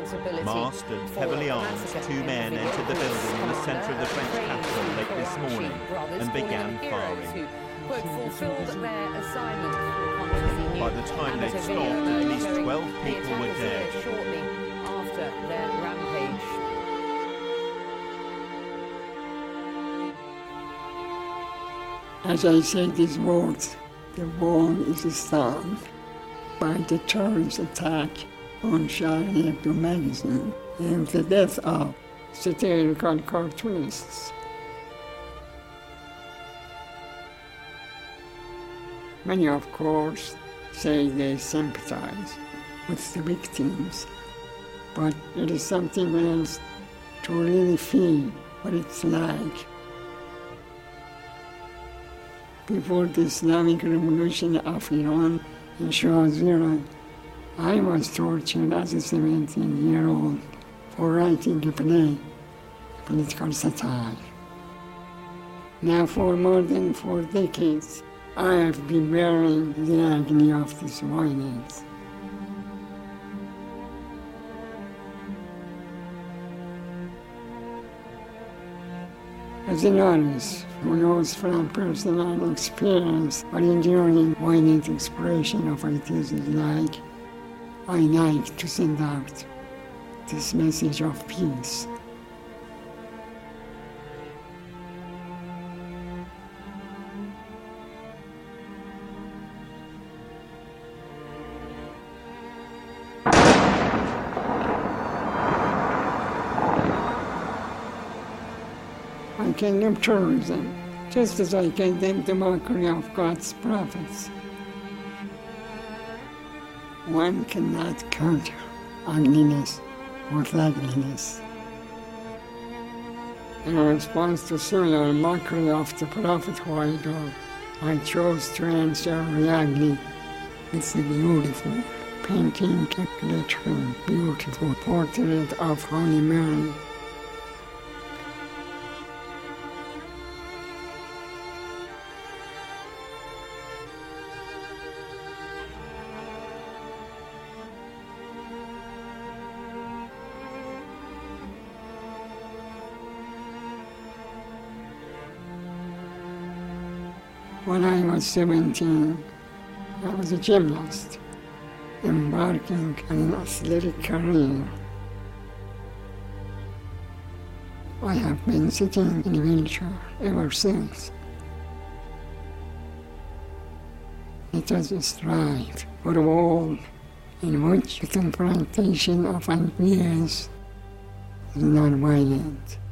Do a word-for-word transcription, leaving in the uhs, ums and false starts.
Masked and heavily armed, two men entered the building in the centre of the French capital late this morning and began firing. By the time they'd stopped, at least twelve people were dead. Shortly after their rampage. As I say these words, the war is stalled by the terrorist attack on Charlie Hebdo magazine and the death of satirical cartoonists. Many, of course, say they sympathize with the victims, but it is something else to really feel what it's like. Before the Islamic Revolution of Iran in Shah Zira, I was tortured as a seventeen-year-old for writing a play, political satire. Now for more than four decades, I have been bearing the agony of this violence. As an artist who knows from personal experience what enduring violent expression of ideas is like, I like to send out this message of peace. I condemn terrorism, just as I condemn the mockery of God's prophets. One cannot counter ugliness with ugliness. In response to similar mockery of the Prophet Huaydo, I chose to answer the ugly with the beautiful, painting a literally beautiful portrait of Holy Mary. When I was seventeen, I was a gymnast, embarking on an athletic career. I have been sitting in a wheelchair ever since. It was a strive for a world in which the confrontation of ideas is non-violent.